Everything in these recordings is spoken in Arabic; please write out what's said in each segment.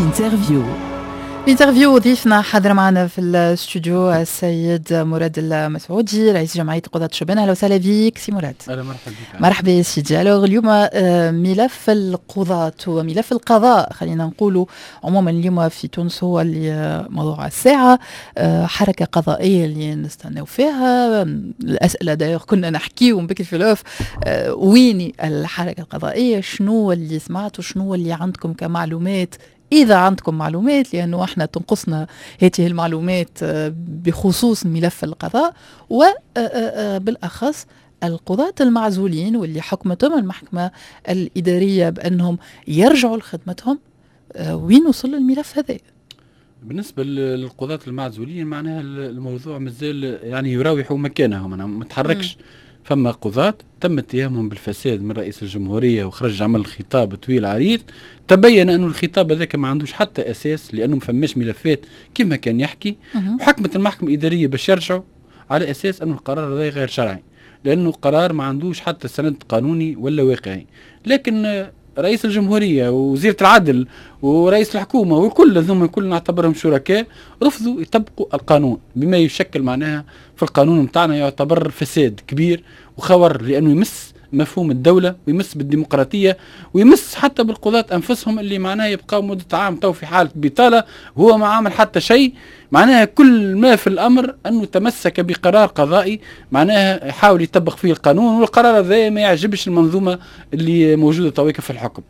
انترفيو ضيفنا حاضر معنا في الاستوديو السيد مراد المسعودي رئيس جمعية قضاة الشبان. اهلا وسهلا بك سي مراد. اهلا مرحبا بك. مرحبا سيدي. اليوم ملف القضاة وملف القضاء خلينا نقولوا عموما اليوم في تونس هو اللي موضوع الساعة، حركة قضائية اللي نستناو فيها الأسئلة. داير كنا نحكيو بكري في الوف وين الحركة القضائية، شنو اللي سمعتوا، شنو اللي عندكم كمعلومات إذا عندكم معلومات، لأنه احنا تنقصنا هذه المعلومات بخصوص ملف القضاء وبالأخص القضاة المعزولين واللي حكمتهم المحكمة الإدارية بأنهم يرجعوا لخدمتهم. وين وصل الملف هذا؟ بالنسبة للقضاة المعزولين معناها الموضوع مازال يعني يراوح مكانهم، أنا ما تحركش. فما قضاة تم اتهامهم بالفساد من رئيس الجمهورية وخرج عمل خطاب طويل عريض، تبين أنه الخطاب هذاك ما عندوش حتى أساس لأنه ما فماش ملفات كما كان يحكي، وحكمت المحكمة الإدارية باش يرجعوا على أساس أنه القرار هذا غير شرعي، لأنه قرار ما عندوش حتى سند قانوني ولا واقعي. لكن رئيس الجمهورية ووزيرة العدل ورئيس الحكومة وكل ذم كل نعتبرهم شركاء رفضوا يطبقوا القانون، بما يشكل معناها في القانون متاعنا يعتبر فساد كبير وخور، لأنه يمس مفهوم الدولة ويمس بالديمقراطية ويمس حتى بالقضاة أنفسهم اللي معناها يبقى مدة عام تو في حالة بطالة وهو ما عمل حتى شيء. معناها كل ما في الأمر أنه تمسك بقرار قضائي معناها يحاول يطبق فيه القانون، والقرار هذا ما يعجبش المنظومة اللي موجودة تويك في الحكم،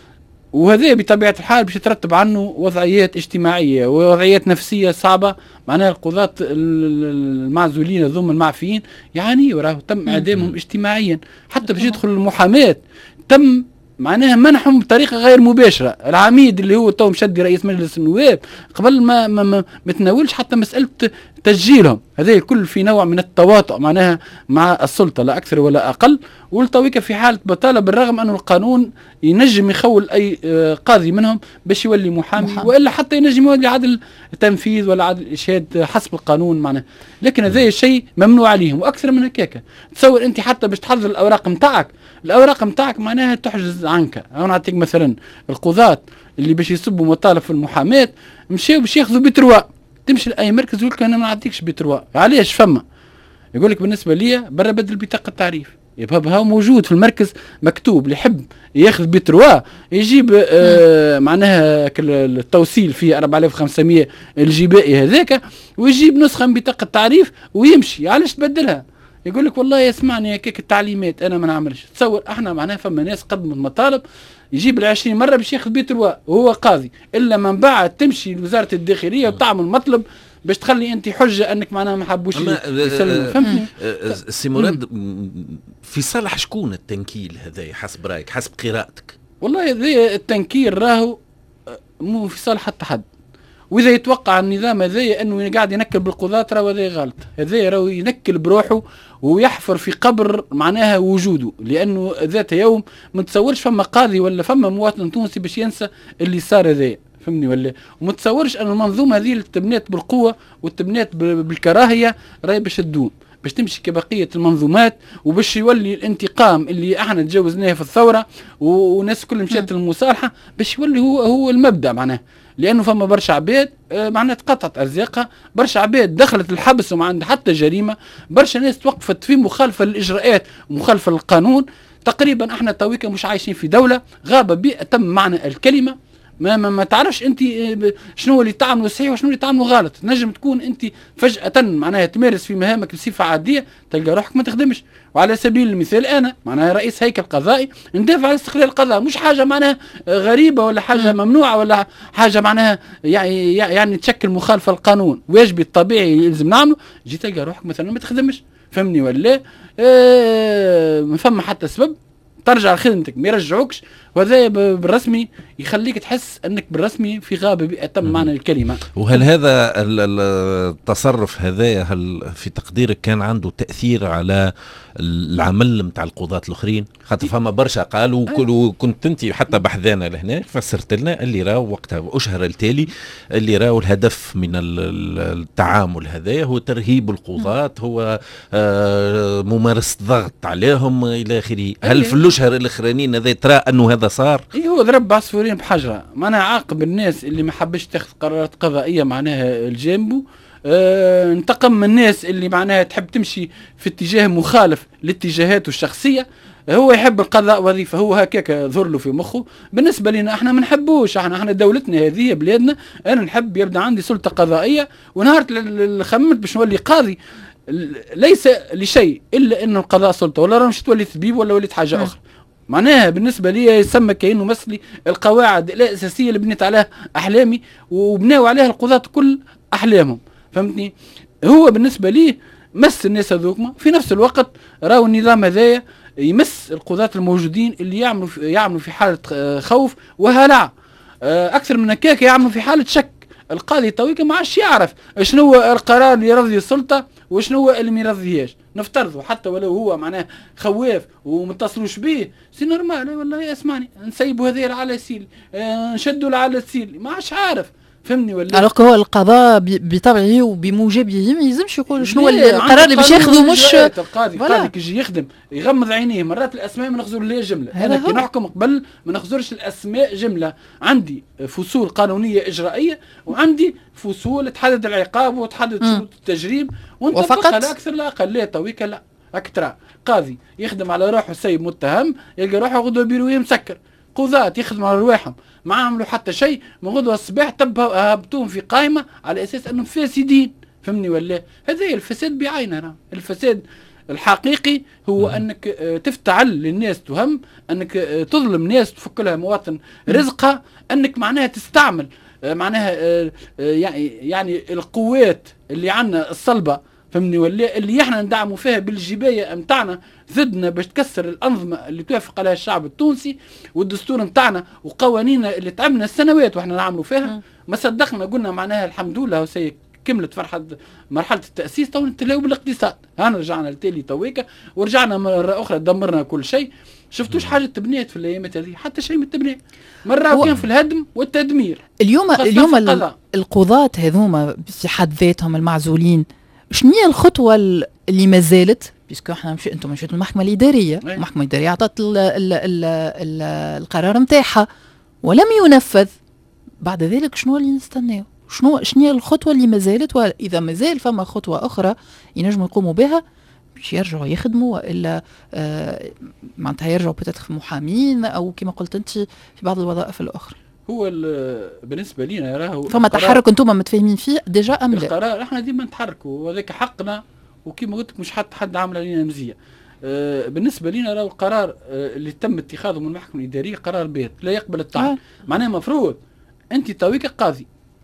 وهذا بطبيعة الحال باش يترتب عنه وضعيات اجتماعية ووضعيات نفسية صعبة. معناها القضاة المعزولين ذم المعفيين يعني وراه تم إعدامهم اجتماعيا، حتى باش يدخل المحاماة تم معناها منحهم بطريقة غير مباشرة. العميد اللي هو تو مشدي رئيس مجلس النواب قبل ما تناولش حتى مسألة تسجيلهم، هذا الكل في نوع من التواطؤ معناها مع السلطة لا أكثر ولا أقل. والتويكة في حالة بطالة بالرغم أن القانون ينجم يخول أي قاضي منهم باش يولي محامي وإلا حتى ينجم يولي عدل تنفيذ ولا عدل إشهاد حسب القانون معناه، لكن هذا الشيء ممنوع عليهم. وأكثر من هكاك تصور أنت حتى باش تحضر الأوراق متاعك معناها تحجز عنك. أنا نعطيك مثلا القضاة اللي باش يصبوا مطالب في المحاماة مشيوا باش ياخذوا بتروا، تمشي لأي مركز يقول لك أنا ما نعطيكش بتروا. علاش؟ فما يقول لك بالنسبة لي برا بدل بطاقة التعريف، يبقى هو موجود في المركز مكتوب اللي يحب ياخذ بتروا يجيب معناها التوصيل فيه 4500 الجبائي هذاك ويجيب نسخة من بطاقة التعريف ويمشي. علاش تبدلها؟ يقول لك والله يسمعني هكاك التعليمات انا ما نعملش. تصور احنا معناها فما ناس قدموا المطالب يجيب 20 مرة باش ياخذ بتروا وهو قاضي، الا من بعد تمشي لوزارة الداخلية وتعمل مطلب باش تخلي انت حجه انك معناها ما حبوش يسلموا. فهمتني سي مراد، في صالح شكون التنكيل هذا حسب رايك حسب قراءتك؟ والله هذا التنكيل راهو مو في صالح حتى حد، واذا يتوقع النظام هذا انه قاعد ينكل بالقضاة راهو هذا غلط. هذا راهو ينكل بروحه ويحفر في قبر معناها وجوده، لانه ذات يوم ما تصورش فما قاضي ولا فما مواطن تونسي باش ينسى اللي صار هذا. فهمني ولا؟ وما تصورش ان المنظومه هذه اللي تبنات بالقوه وتبنات بالكراهيه راهي باش تدوم، باش تمشي كبقيه المنظومات، وباش يولي الانتقام اللي احنا تجاوزناه في الثوره وناس كل مشات للمصالحه باش يولي هو المبدا معناه. لانه فما برشا عباد معناها تقطعت ارزاقها، برشا عباد دخلت الحبس وما عندها حتى جريمه، برشا ناس توقفت في مخالفه للاجراءات ومخالفه للقانون. تقريبا احنا تويكا مش عايشين في دوله غابه بأتم معنى الكلمه. ما تعرفش انت شنو اللي تعمله صحيح وشنو اللي تعمله غلط. نجم تكون انت فجأة معناها تمارس في مهامك بصفة عادية تلقى روحك ما تخدمش. وعلى سبيل المثال انا معناها رئيس هيكل قضائي ندافع على استقلال القضاء، مش حاجة معناها غريبة ولا حاجة ممنوعة ولا حاجة معناها يعني تشكل مخالفة للقانون، واجبي الطبيعي يلزم نعمله. جيت تلقى روحك مثلا ما تخدمش. فهمني ولا؟ ما فما حتى سبب ترجع لخدمتك ما يرجعوكش، وهذا بالرسمي يخليك تحس انك بالرسمي في غابه بأتم معنى الكلمه. وهل هذا التصرف هذا هل في تقديرك كان عنده تاثير على العمل نتاع القضاة الاخرين؟ خاطر فما برشا قالوا كنت انت حتى بحذانا لهنا فسرت لنا اللي راهو وقتها اشهر التالي اللي راهو الهدف من التعامل هذا هو ترهيب القضاة، هو ممارسه ضغط عليهم الى اخره. هل في الاشهر الاخرانيين هذا ترى انه هذا هذا صار. هو ضرب عصفورين بحجره، معناها عاقب الناس اللي ما حبش تاخذ قرارات قضائيه معناها الجانبو، انتقم من الناس اللي معناها تحب تمشي في اتجاه مخالف لاتجاهاته الشخصيه. هو يحب القضاء وظيفه، هو هكاك ظهر له في مخه. بالنسبه لنا احنا ما نحبوش، احنا دولتنا هذه بلادنا، انا نحب يبدا عندي سلطه قضائيه، ونهار اللي خممت باش نولي قاضي ليس لشيء الا انه القضاء سلطه، ولا مش تولي طبيب ولا وليت حاجه اخرى. معناها بالنسبه لي يسمى كانه مثلي القواعد الاساسيه اللي بنيت عليها احلامي وبناو عليها القضاة كل احلامهم، فهمتني؟ هو بالنسبه لي مس الناس هذوكما، في نفس الوقت راهو النظام هذايا يمس القضاة الموجودين اللي يعملوا في حاله خوف وهلع، اكثر من هكاك يعملوا في حاله شك. القاضي تويك ما عادش يعرف شنو هو القرار اللي يرضي السلطه وشنو هو اللي ما يرضيهاش. نفترضوا حتى ولو هو معناه خواف ومتصلوش به سي نورمال، والله اسمعني نسيبوا هذه على سيل، نشدوا على السيل، ما عادش عارف، فهمني ولا؟ الوغ هو القضاء بطبعه وبموجبه ما يلزمش يقول شنو القرار اللي باش ياخذه. مش القاضي كي يجي يخدم يغمض عينيه، مرات الاسماء ما نخزر لها جمله. انا كي نحكم قبل ما نخزرش الاسماء جمله، عندي فصول قانونيه اجرائيه وعندي فصول تحدد العقاب وتحدد شروط التجريم ونطبقها لا اكثر لا اقل. لا تويك لا اكثر قاضي يخدم على روحه سيب متهم يلقى روحه غدوه بيرويه مسكر، قضاة يخدم على رواحهم ما عملوا حتى شيء، من غدوه الصباح هبطوهم في قائمه على اساس انهم فاسدين، فهمني ولا؟ هذا الفساد بعينه. الفساد الحقيقي هو انك تفتعل للناس تهم، انك تظلم ناس تفك لها مواطن رزقها، انك معناها تستعمل معناها يعني القوات اللي عندنا الصلبه، فهمني ولا؟ اللي احنا ندعموا فيها بالجبايه متاعنا ضدنا باش تكسر الانظمه اللي توافق عليها الشعب التونسي والدستور متاعنا وقوانيننا اللي تعبنا السنوات واحنا نعملوا فيها. ما صدقنا قلنا معناها الحمد لله وسي كملت فرحه مرحله التاسيس، تو نتلاو بالاقتصاد. هانا رجعنا لتالي تويكا ورجعنا مره اخرى دمرنا كل شيء. شفتوش حاجه تبنيت في الايامات هذه؟ حتى شيء من التبنيه مره كان في الهدم والتدمير. اليوم القضاة هذوما في حد ذاتهم المعزولين، شنو هي الخطوه اللي ما زالت؟ بيسكو احنا انتم مشيتوا المحكمه الاداريه، المحكمه الاداريه اعطت القرار نتاعها ولم ينفذ. بعد ذلك شنو اللي نستناو؟ شنو هي الخطوه اللي ما زالت؟ واذا ما زال فما خطوه اخرى ينجموا يقوموا بها باش يرجعوا يخدموا، والا معناتها يرجعوا بتاتخ محامين او كما قلت انت في بعض الوظائف الاخرى. هو بالنسبه لينا راهو فما تحرك انتم متفاهمين فيه ديجا ام لا؟ القرار احنا ديما نتحركوا وهذاك حقنا، وكما قلت لك مش حد عامل علينا مزيه. بالنسبه لنا راهو القرار اللي تم اتخاذه من المحكمه الاداريه قرار بيت لا يقبل الطعن. معناه مفروض انت تويك قاضي،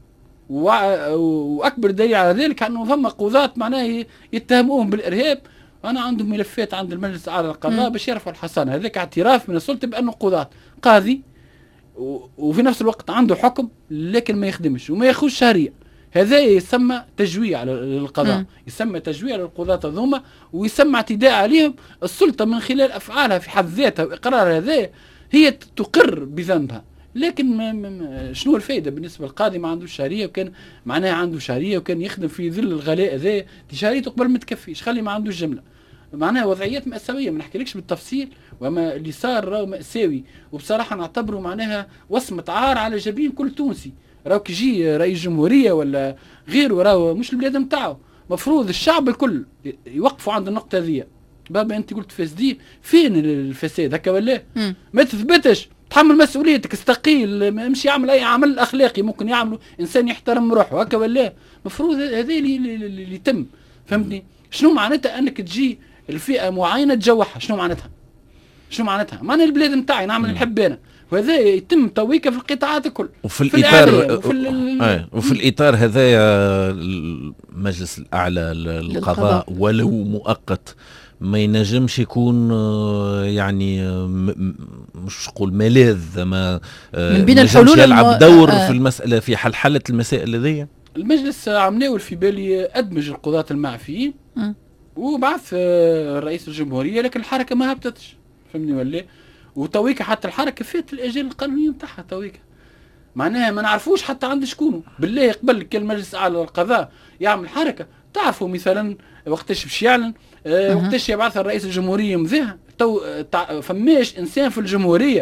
واكبر دليل على ذلك انه ثم قضاة معناه يتهموهم بالارهاب. انا عندهم ملفات عند المجلس الاعلى للقضاء باش يرفعوا الحصانه، هذاك اعتراف من السلطه بانه قضاة قاضي وفي نفس الوقت عنده حكم لكن ما يخدمش وما ياخذش شهريه. هذا يسمى تجويع على القضاء، يسمى تجويع للقضاة هذوما، ويسمى اعتداء عليهم. السلطه من خلال افعالها في حد ذاتها واقرار هذا هي تقر بذنبها، لكن شنو الفائده بالنسبه للقاضي؟ ما عندوش شهريه، وكان معناها عنده شهريه وكان يخدم في ظل الغلاء هذا، شهريته قبل ما تكفيش، خلي ما عندوش جمله. معناها وضعيات مأساوية، ما نحكيلكش بالتفصيل، وما اللي صار راهو مأساوي، وبصراحة نعتبره معناها وصمة عار على جبين كل تونسي. راهو كي يجي رئيس جمهورية ولا غيره راهو مش البلاد نتاعو، مفروض الشعب الكل يوقفوا عند النقطة هذه. بابا انت قلت فاسدين، فين الفساد هكا ولا؟ ما تثبتش، تحمل مسؤوليتك، استقيل، امشي يعمل اي عمل اخلاقي ممكن يعمله انسان يحترم روحه هكا ولا؟ مفروض هذا اللي يتم، فهمتني؟ شنو معناتها انك تجي الفئه معينه تجوعها؟ شنو معناتها؟ شنو معناتها؟ معنى البلاد نتاعي نعمل نحب انا، وهذا يتم تويكه في القطاعات الكل. وفي الاطار وفي الاطار هذايا المجلس الاعلى للقضاء ولو مؤقت ما ينجمش يكون يعني مش نقول ملاذ، ما من بين الحلول يلعب دور في المساله في حل المسائل هذيا. المجلس عمناول في بالي ادمج القضاة المعفيين وبعث رئيس الجمهوريه، لكن الحركه ما هبطتش، فهمني ولا؟ وتويكا حتى الحركه فات الاجال القانونيه نتاعها تويكا، معناها ما نعرفوش حتى عند شكونه. بالله قبل كان المجلس الاعلى للقضاء يعمل حركه، تعرفوا مثلا وقتاش باش يعلن، وقتاش يبعث الرئيس الجمهوريه مذاها، تو فماش انسان في الجمهوريه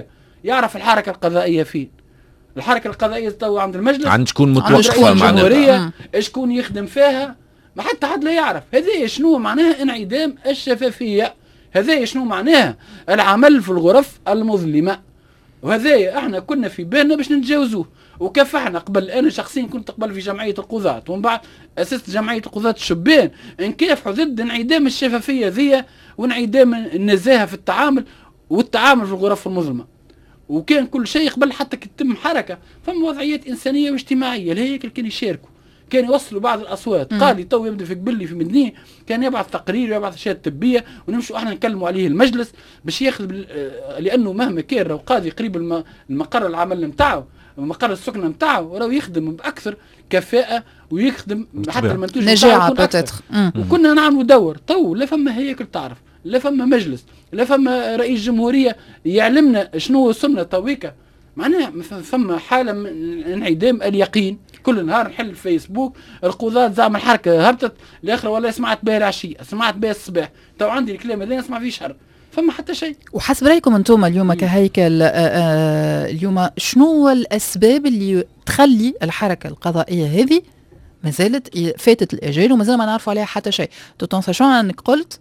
يعرف الحركه القضائيه فين. الحركه القضائيه تو عند المجلس، عند شكون عند متوقفه معناها شكون يخدم فيها، ما حتى حد لا يعرف. هذه شنو معناها انعدام الشفافيه، هذا شنو معناها العمل في الغرف المظلمه. وهذا احنا كنا في بالنا باش نتجاوزوه، وكافحنا قبل. انا شخصيا كنت قبل في جمعيه القضاة، ومن بعد اسست جمعيه القضاة الشبان، نكافحوا ضد انعدام الشفافيه ذي وانعدام النزاهه في التعامل والتعامل في الغرف المظلمه. وكان كل شيء قبل حتى كتم حركه فما وضعيات انسانيه واجتماعيه الهيكل كان يشاركوا، كان يوصلوا بعض الاصوات. قال لي تو يبدا في قبلي في مدنيه كان يبعث تقرير ويبعث اشياء طبيه ونمشوا احنا نكلموا عليه المجلس باش ياخذ لانه مهما كان راهو قاضي قريب المقر العمل نتاعو مقر السكنه نتاعو راهو يخدم باكثر كفاءه ويخدم حتى المنتوج نجاعه بتاتر. وكنا نعملوا دور. تو لا فما هيكل تعرف، لا فما مجلس، لا فما رئيس جمهوريه يعلمنا شنو وصلنا تويكا. معناها فما حاله من انعدام اليقين. كل نهار نحل الفيسبوك القضاة زعما الحركه هبطت الاخر والله سمعت بها العشيه سمعت بها الصباح، تو عندي الكلام هذا نسمع فيه شهر فما حتى شيء. وحسب رايكم انتم اليوم كهيكل اليوم شنو هو الاسباب اللي تخلي الحركه القضائيه هذه ما زالت فاتت الاجال وما زال ما نعرفوا عليها حتى شيء؟ توتون انك قلت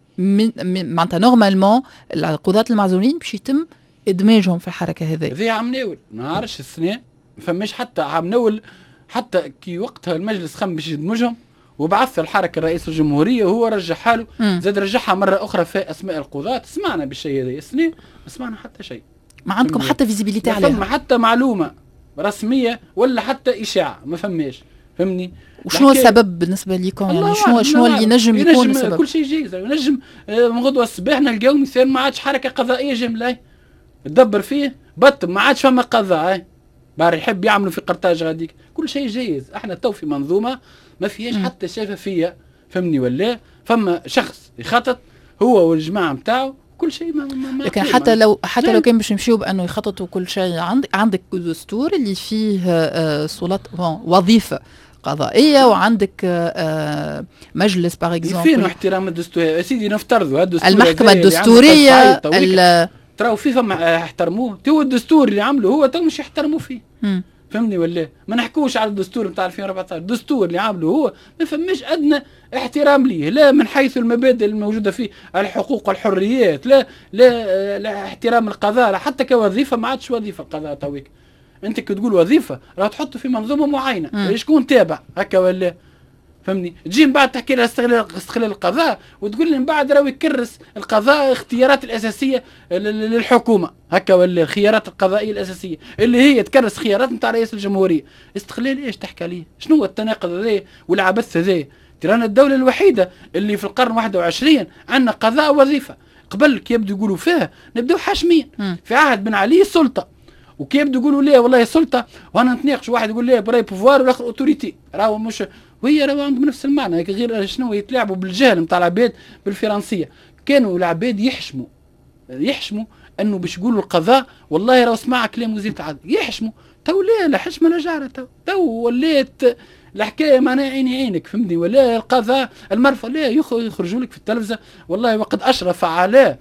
معناتها نورمالمون القضاة المعزولين باش يتم ادماجهم في الحركه هذه. هذه عام ناول ما نعرفش السنه فماش حتى عام ناول حتى كي وقتها المجلس خم باش يدمجهم وبعث الحركه رئيس الجمهوريه وهو رجع حاله زاد رجعها مره اخرى في اسماء القضاة. سمعنا بالشيء هذا السنه ما سمعنا حتى شيء. ما عندكم حتى فيزيبيليتي عليها؟ ما حتى معلومه رسميه ولا حتى اشاعه ما فماش. فهمني؟ وشنو السبب بالنسبه لكم؟ يعني شنو اللي ينجم يكون السبب؟ كل شيء جايز ينجم من غدوه الصباح نلقاو مثال ما عادش حركه قضائيه جمله تدبر فيه بطل ما عادش فما قضاء بار يحب يعملوا في قرطاج غاديك. كل شيء جايز. احنا تو في منظومه ما فيهاش حتى شفافيه. فهمني ولا فما شخص يخطط هو والجماعه نتاعو كل شيء ما لكن حتى لو كان باش نمشيو بانه يخططوا كل شيء عندك دستور اللي فيه سلطه وظيفه قضائيه وعندك مجلس باغ اكزومبل. فين احترام الدستور يا سيدي؟ نفترضوا المحكمه الدستوريه تراو في فما احترموه. تو الدستور اللي عملوا هو تو مش يحترموا فيه. فهمني ولا ما نحكوش على الدستور نتاع 2014. الدستور اللي عمله هو ما فماش ادنى احترام ليه لا من حيث المبادئ الموجوده فيه الحقوق والحريات لا احترام القضاء حتى كوظيفه ما عادش وظيفه القضاء تويك. انت كي تقول وظيفه راه تحطه في منظومه معينه شكون تابع هكا ولا فهمني. تجي من بعد تحكي لها استغلال القضاء وتقول لي من بعد راهو يكرس القضاء اختيارات الاساسيه للحكومه هكا ولا الخيارات القضائيه الاساسيه اللي هي تكرس خيارات نتاع رئيس الجمهوريه. استقلال ايش تحكي عليه؟ شنو هو التناقض هذا والعبث هذا؟ ترانا الدوله الوحيده اللي في القرن 21 عندنا قضاء وظيفه. قبل كي يبدو يقولوا فيها نبداو حاشمين في عهد بن علي السلطه وكي يبدو يقولوا ليه والله السلطه وانا نتناقش واحد يقول ليه براي بوفوار والاخر اوتوريتي راهو مش وهي راهو عندهم نفس المعنى غير شنو يتلاعبوا بالجهل نتاع العباد بالفرنسيه. كانوا العباد يحشموا انه باش يقولوا القضاء والله راهو سمع كلام وزير العدل يحشموا. تو لا حشمه لا جاره تو ولات الحكايه معناها عينك فهمني ولا القضاء المرفق لا يخرجوا لك في التلفزه والله وقد اشرف على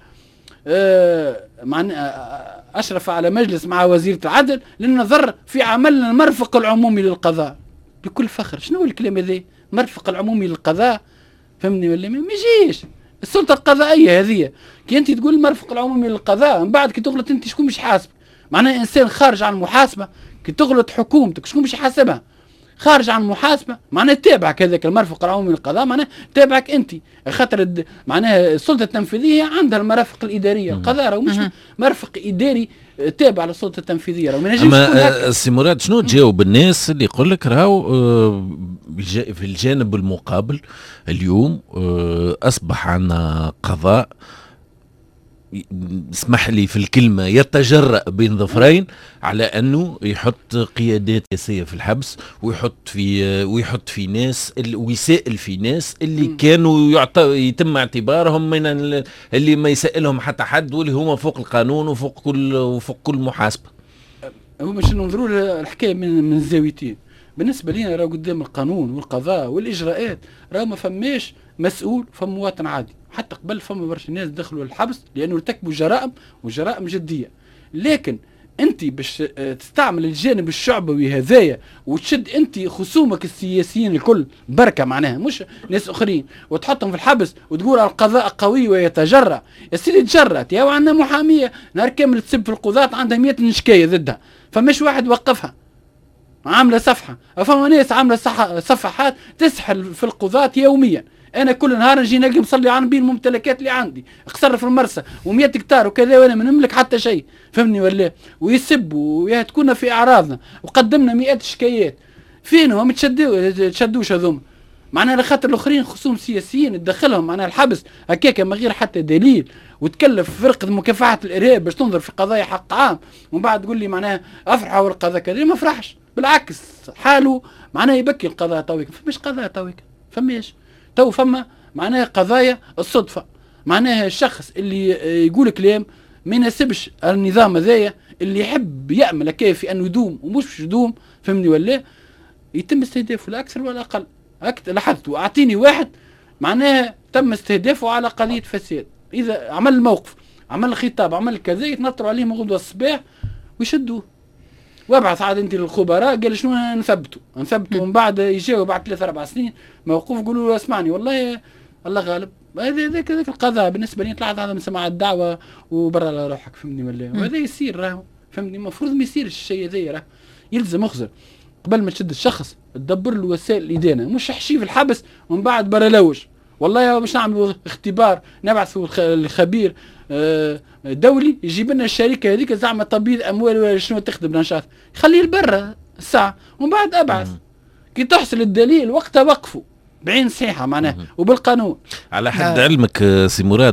أشرف على مجلس مع وزيرة العدل للنظر في عملنا المرفق العمومي للقضاء بكل فخر. شنو الكلام هذا؟ المرفق العمومي للقضاء فهمني ولا ما يجيش. السلطة القضائية هذه كي أنت تقول المرفق العمومي للقضاء من بعد كي تغلط أنت شكون باش يحاسبك؟ معناها إنسان خارج عن المحاسبة. كي تغلط حكومتك شكون باش يحاسبها؟ خارج عن المحاسبه معناها تابعك هذاك المرفق العمومي للقضاء معناها تابعك انت خاطر معناها السلطه التنفيذيه عندها المرافق الاداريه. القضاء راه مش مرفق اداري تابع للسلطه التنفيذيه. راه ما نجمش اما سي مراد شنو تجاوب الناس اللي يقول لك راهو في الجانب المقابل اليوم اصبح عندنا قضاء اسمح لي في الكلمة يتجرأ بين ظفرين على أنه يحط قيادات سياسية في الحبس ويحط في ناس ويسائل في ناس اللي كانوا يتم اعتبارهم من اللي ما يسائلهم حتى حد واللي هم فوق القانون وفوق كل محاسبة. هو باش ننظروا الحكاية من زاويتين. بالنسبة لنا راه قدام القانون والقضاء والإجراءات راه ما فماش مسؤول فما مواطن عادي. حتى قبل فما برشا ناس دخلوا الحبس لانه ارتكبوا جرائم وجرائم جديه. لكن انت باش تستعمل الجانب الشعبوي هذايا وتشد انت خصومك السياسيين الكل بركه معناها مش ناس اخرين وتحطهم في الحبس وتقول القضاء قوي ويتجرأ. يا سيدي تجرأت يا وعندنا محاميه نهار كامل تسب في القضاة عندها 100 نشكايه ضدها فمش واحد وقفها عامله صفحه. فما ناس عامله صفحات تسحل في القضاة يوميا. انا كل نهار نجي نلقى مصلي عن بين الممتلكات اللي عندي اقصر في المرسى و100 هكتار وكذا وانا ما نملك حتى شيء فهمني ولا ويسبوا ويهتكونا في اعراضنا وقدمنا 100 شكايات. فين هم تشدوش هذوما معناها لخاطر الاخرين خصوم سياسيين تدخلهم معناها الحبس هكاك من غير حتى دليل وتكلف فرقه مكافحه الارهاب باش تنظر في قضايا حق عام ومن بعد تقول لي معناها افرحوا والقضاء كذا ما فرحش بالعكس حاله معناها يبكي القضاء تويك فماش قضاء تويك فماش تو فما معناها قضايا الصدفة معناها الشخص اللي يقول كلام ما يناسبش النظام هذايا اللي يحب يأمل كيف أنه يدوم ومش باش يدوم فهمني ولا يتم استهدافه لا أكثر ولا أقل. لاحظت وأعطيني واحد معناها تم استهدافه على قضية فساد إذا عمل الموقف عمل خطاب عمل كذا يتنطروا عليه من غدوة الصباح ويشدوه وابعث عاد انت للخبراء قال شنو نثبتوا ومن بعد يجاوب بعد 3-4 سنين موقوف يقولوا له اسمعني والله الله غالب هذاك القضاء بالنسبه لي طلعت هذا من سماع الدعوه وبرا على روحك فهمني ولا وهذا يصير راهو فهمني المفروض ما يصيرش الشيء هذا راه يلزم اخزر قبل ما تشد الشخص تدبر له وسائل الادانه مش حشيه في الحبس ومن بعد برا لوج والله باش نعملوا اختبار نبعثوا الخبير دولي يجيب لنا الشركه هذيك زعما تبييض اموال ولا شنو تخدم نشاط خليه لبرا الساعه ومن بعد ابعث كي تحصل الدليل وقتها وقفوا بعين صحيحه معناها وبالقانون. على حد علمك سي مراد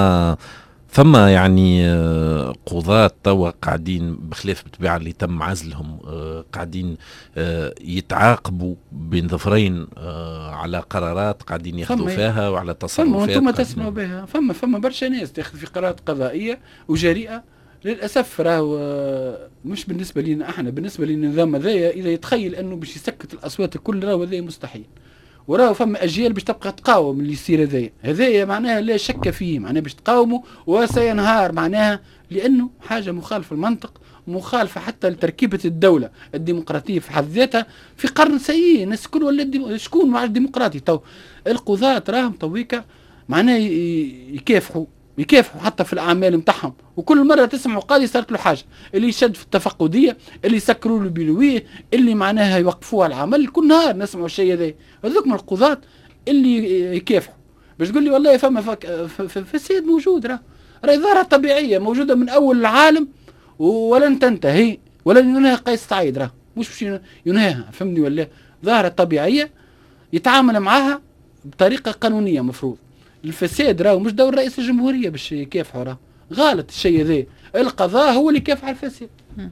فما يعني قضاة توا قاعدين بخلاف بالطبيعة اللي تم عزلهم قاعدين يتعاقبوا بين ظفرين على قرارات قاعدين ياخذوا فيها وعلى تصرفات وانتم تسمعوا بها فما برشا ناس تاخذ في قرارات قضائية وجريئة للأسف راهو مش بالنسبة لنا احنا بالنسبة للنظام هذايا إذا يتخيل أنه باش يسكت الأصوات الكل راهو هذايا مستحيل وراه فما اجيال باش تبقى تقاوم اللي يصير هذايا معناها لا شك فيه معناها باش تقاوموا وسينهار معناها لانه حاجه مخالفه المنطق مخالفه حتى لتركيبه الدوله الديمقراطيه في حد ذاتها في قرن سيء الناس الكل ولا شكون مع الديمقراطي تو القضاة راهم تويكا معناها يكافحوا حتى في الاعمال نتاعهم وكل مره تسمعوا قاضي صارت له حاجه اللي يشد في التفقديه اللي يسكروا له بلويه اللي معناها يوقفوها العمل كل نهار نسمعوا الشيء هذا هذوك من القضاة اللي يكافحوا باش تقول لي والله فما فساد موجود راهي ظاهره طبيعيه موجوده من اول العالم ولن تنتهي ولن ينهي قيس سعيد راه مش باش ينهيها فهمني ولا ظاهره طبيعيه يتعامل معها بطريقه قانونيه مفروض. الفساد راهو مش دور رئيس الجمهوريه باش يكافحوا راه غلط الشيء هذا القضاء هو اللي يكافح الفساد.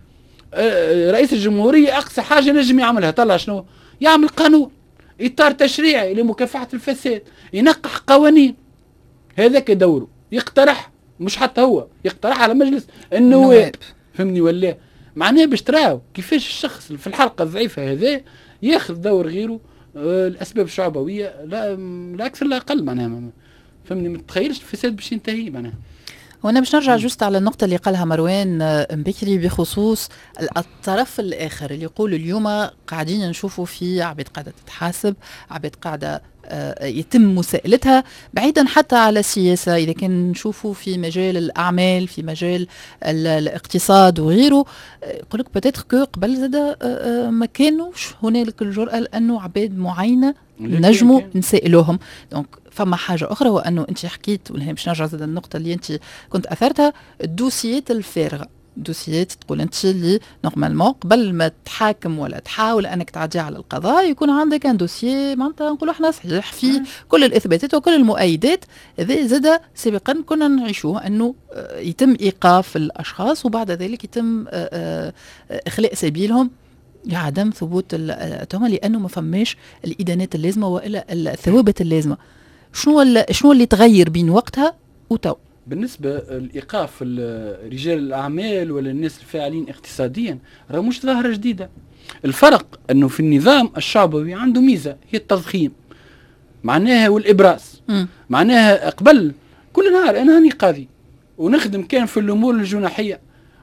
رئيس الجمهوريه اقصى حاجه نجم يعملها طلع شنو يعمل قانون اطار تشريعي لمكافحه الفساد ينقح قوانين هذاك دوره يقترح مش حتى هو يقترح على مجلس النواب فهمني ولا معناه باش تراو كيفاش الشخص في الحلقه الضعيفه هذا ياخذ دور غيره الاسباب الشعبويه لا اكثر لا اقل معناها فهمني ما تتخيلش الفساد باش ينتهي معناها. وانا باش نرجع جوست على النقطه اللي قالها مروان بكري بخصوص الطرف الاخر اللي يقول اليوم قاعدين نشوفوا في عباد قاعده تتحاسب عباد قاعده يتم مساءلتها بعيدا حتى على السياسه اذا كان نشوفوا في مجال الاعمال في مجال الاقتصاد وغيره يقول لك بتاتر كو قبل زاد ما كانوش هنالك الجرأه لانه عباد معينه نجموا نسائلوهم. دونك فما حاجه اخرى هو انه انت حكيت ولا باش نرجع زاد النقطه اللي انت كنت اثرتها الدوسيات الفارغه دوسيات تقول انت اللي نورمالمون قبل ما تحاكم ولا تحاول انك تعدي على القضاء يكون عندك ان دوسيي معناتها نقولوا احنا صحيح فيه كل الاثباتات وكل المؤيدات. هذا زاد سابقا كنا نعيشوه انه يتم ايقاف الاشخاص وبعد ذلك يتم اخلاء سبيلهم لعدم ثبوت التهمه لانه ما فماش الادانات اللازمه والا الثوابت اللازمه. شنو اللي تغير بين وقتها وتو؟ بالنسبة لإيقاف رجال الأعمال ولا الناس الفاعلين اقتصاديا راه مش ظاهرة جديدة. الفرق أنه في النظام الشعبوي عنده ميزة هي التضخيم معناها والإبراز معناها قبل كل نهار أنا هاني قاضي ونخدم كان في الأمور الجناحية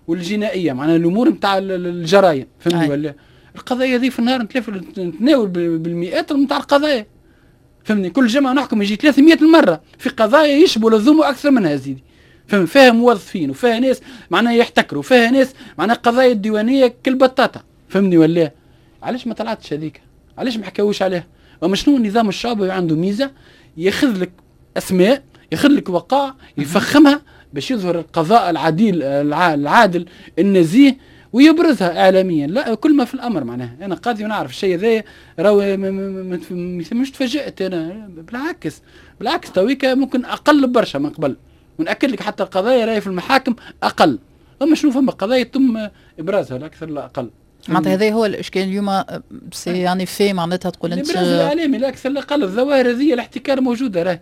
والجنائيه، معناها الامور نتاع الجرائم، فهمني ولا؟ القضايا هذه في النهار نتناول بالمئات نتاع القضايا، فهمني. كل جمعه نحكم يجي 300 مرة في قضايا يشبه للظلم اكثر منها زيدي، فهم. فيها موظفين وفيها ناس معناها يحتكروا، فيها ناس معناها قضايا الديوانيه كالبطاطا، فهمني ولا؟ علاش ما طلعتش هذيك؟ علاش ما حكاوش عليها؟ وما شنو النظام الشعبي عنده ميزه ياخذ لك اسماء، ياخذ لك وقائع، يفخمها باش يظهر القضاء العادل النزيه ويبرزها اعلاميا. لا، كل ما في الامر معناها انا قاضي ونعرف الشيء هذا، راهو مش تفاجأت انا، بالعكس تويكا ممكن اقل برشا من قبل، ونأكد لك حتى القضايا راهي في المحاكم اقل، اما شنو فما قضايا يتم ابرازها لا اكثر لا اقل. معناتها هذا هو الاشكال اليوم، سي يعني في معناتها تقول انت الابراز الاعلامي لا اكثر لا اقل. الظواهر هذه الاحتكار موجوده راهي،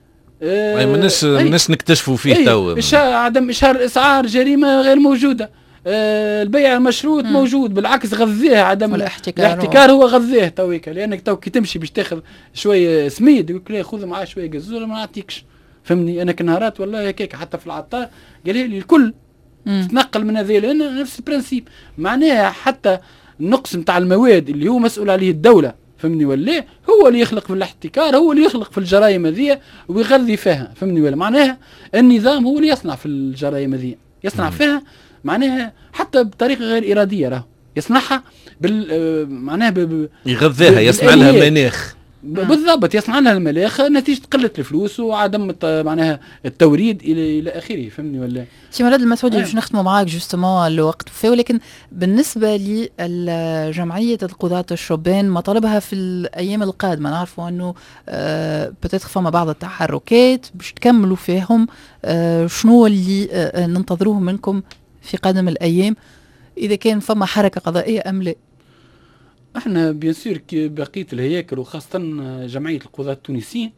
ماناش نكتشفوا فيه تو. عدم اشهار الاسعار جريمه غير موجوده، البيع المشروط موجود، بالعكس غذاه عدم الاحتكار هو غذاه تويكا، لانك تو كي تمشي باش تاخذ شويه سميد يقول لك خذ معاه شويه قزوره ما نعطيكش، فهمني. انا كنهارات والله هكاك حتى في العطار قال لي الكل تنقل من هذه، لان نفس البرانسيب معناها. حتى النقص نتاع المواد اللي هو مسؤول عليه الدوله، فهمني ولا؟ هو اللي يخلق في الاحتكار، هو اللي يخلق في الجرائم هذه ويغذي فيها، فهمني ولا؟ معناها النظام هو اللي يصنع في الجرائم هذه، يصنع فيها معناها حتى بطريقه غير اراديه، راه يصنعها معناها يغذيها، يصنع لها مناخ بالضبط، يصنع لها المناخ نتيجه قله الفلوس وعدم معناها التوريد الى اخره، فهمني ولا؟ سي مراد المسعودي باش نختموا معاك جوستومون الوقت فيه، ولكن بالنسبه لجمعيه القضاة الشبان مطالبها في الايام القادمه، نعرفوا انه بتاتر فما بعض التحركات باش تكملوا فيهم، شنو اللي ننتظروه منكم في قادم الايام اذا كان فما حركه قضائيه ام لا؟ احنا بيان بقيه الهياكل وخاصه جمعيه القضاة التونسيين،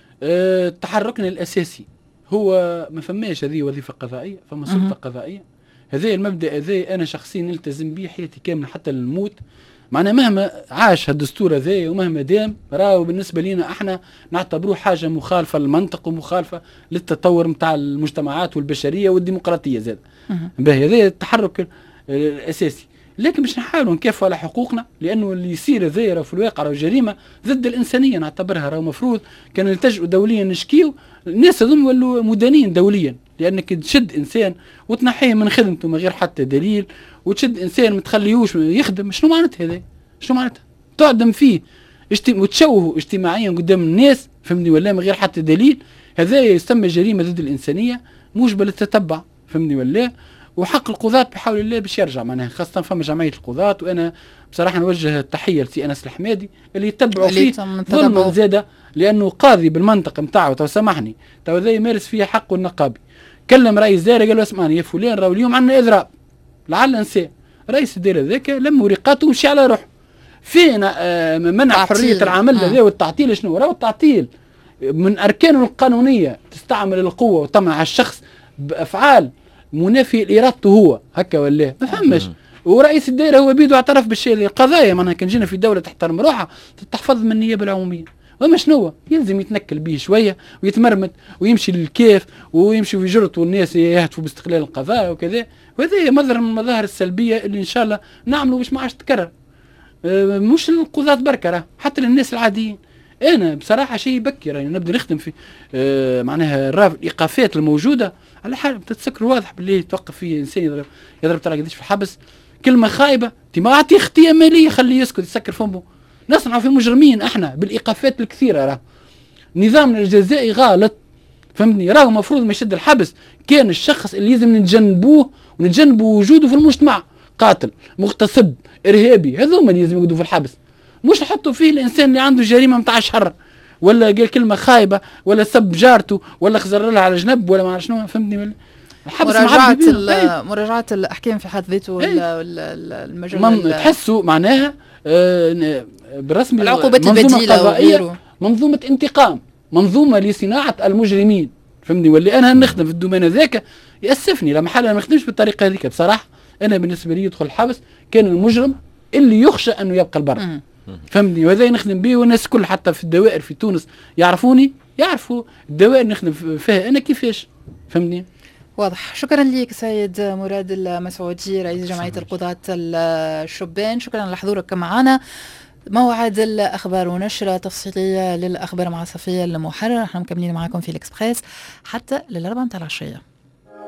تحركنا الاساسي هو ما فماش هذه وظيفه قضائيه، فما سلطه قضائيه. هذا المبدا هذا انا شخصيا نلتزم به حياتي كامله حتى للموت، معنا مهما عاش هالدستور هذا ومهما دام، راهو بالنسبه لنا احنا نعتبروه حاجه مخالفه للمنطق ومخالفه للتطور نتاع المجتمعات والبشريه والديمقراطيه زاد. باهي هذا التحرك الاساسي، لكن باش نحاولوا نكافئوا على حقوقنا، لانه اللي يصير هذا في الواقع راهو جريمه ضد الانسانيه نعتبرها. راهو مفروض كان نلتجئوا دوليا نشكيو، الناس هذوما يولوا مدانين دوليا، لانك تشد انسان وتنحيه من خدمته من غير حتى دليل، وتشد انسان ما تخليهوش يخدم، شنو معناتها هذا؟ شنو معناتها؟ تعدم فيه وتشوهه اجتماعيا قدام الناس، فهمني ولا؟ من غير حتى دليل، هذا يسمى جريمه ضد الانسانيه موجبه للتتبع، فهمني ولا؟ وحق القضاة بحول الله باش يرجع معناها، خاصة فما جمعية القضاة، وأنا بصراحة نوجه التحية لسي أنس الحمادي اللي يتبعوا فيه ظلما زادة، لأنه قاضي بالمنطق نتاعو، تو سامحني تو ذا يمارس فيها حقه النقابي. كلم رئيس دائرة قال له اسمعني يا فلان، راهو اليوم عندنا إضراب لعل نساء، رئيس الدائرة ذاك لم ورقاته ومشي على روحه. فينا منع حرية العمل هذا والتعطيل، شنو راهو التعطيل من أركانه القانونية، تستعمل القوة وتمنع الشخص بأفعال منافي لإرادته هو هكا ولا ما فهمش. ورئيس الدائرة هو بيدو اعترف بالشيء اللي القضايا معناها كان جينا في دولة تحترم روحها تحفظ من النيابة العمومية، وما شنو يلزم يتنكل به شوية ويتمرمد ويمشي للكيف ويمشي ويجرطوا الناس يهتفوا باستقلال القضاء وكذا، وهذا مظهر من المظاهر السلبية اللي إن شاء الله نعملوا باش ما عادش تكرر. مش القضاة بركة، حتى للناس العاديين. انا بصراحه شيء يبكي، يعني نبدا نخدم في معناها الايقافات الموجوده على حال تتسكر واضح باللي توقف فيه انسان يضرب ترى قديش في الحبس، كلمه خايبه انت ما اعطي اختيه ماليه خليه يسكت يسكر فمه. نصنع في مجرمين احنا بالايقافات الكثيره، راه نظامنا الجزائي غلط، فهمتني؟ راه المفروض ما يشد الحبس كان الشخص اللي لازم نتجنبوه ونتجنبوا وجوده في المجتمع، قاتل مغتصب ارهابي، هذوما اللي لازم يقعدوا في الحبس، مش نحطوا فيه الانسان اللي عنده جريمه نتاع شر ولا قال كلمه خايبه ولا سب جارته ولا خزر لها على جنب ولا ما عرف شنو، فهمتني؟ الحبس مراجعه الاحكام في حد ذاته المجال تحسوا معناها بالرسم العقوبات البديله وغيره، منظومه انتقام، منظومه لصناعه المجرمين، فهمني؟ واللي انا نخدم في الدومين هذاك ياسفني لما حاله ما نخدمش بالطريقه هذيك بصراحه. انا بالنسبه لي يدخل الحبس كان المجرم اللي يخشى انه يبقى البر، فهمني؟ وهذا نخدم به والناس كل حتى في الدوائر في تونس يعرفوني، يعرفوا الدوائر نخدم فيها انا كيفاش، فهمني؟ واضح. شكرا لك سيد مراد المسعودي رئيس جمعية القضاة الشبان، شكرا لحضورك معنا. موعد الأخبار ونشرة تفصيلية للأخبار مع صفية المحرر، نحن مكملين معكم في الإكسبريس حتى للأربعة متاع العشية.